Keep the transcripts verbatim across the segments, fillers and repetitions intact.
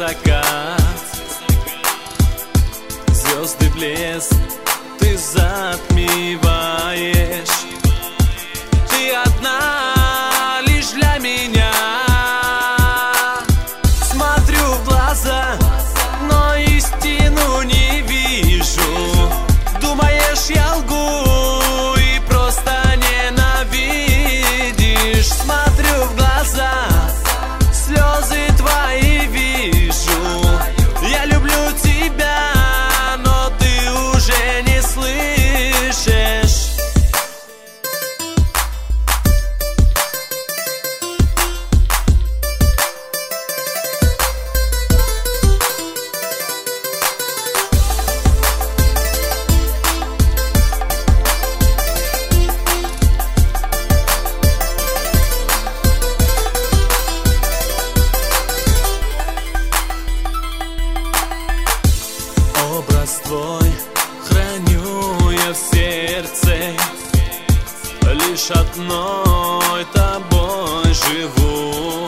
закат, звезды блеск ты затмеваешь. Ты одна лишь для меня. Смотрю в глаза, но истину не вижу. Думаешь, я лгу и просто ненавидишь. Смотрю в глаза, слезы твои вижу. Я люблю тебя, но ты уже не слышишь. Образ твой храню я в сердце, лишь одной тобой живу.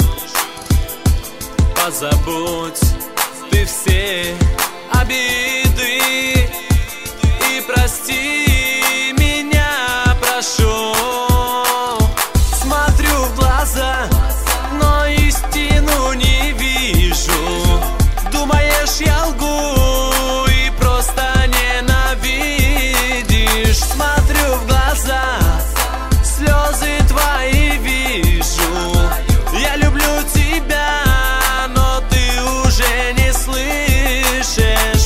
Позабудь ты все обиды и прости меня, прошу. Смотрю в глаза, но истину не вижу. Думаешь, я лгу и просто ненавидишь. Смотрю в глаза, слезы твои вижу. Я люблю тебя, но ты уже не слышишь.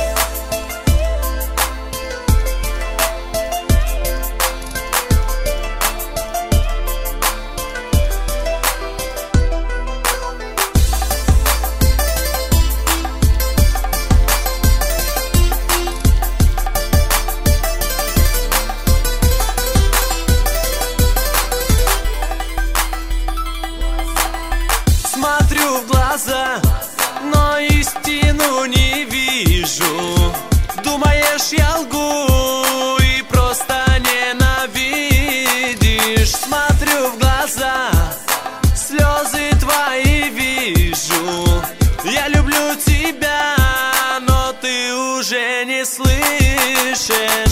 Смотрю в глаза, но истину не вижу. Думаешь, я лгу и просто ненавидишь. Смотрю в глаза, слезы твои вижу. Я люблю тебя, но ты уже не слышишь.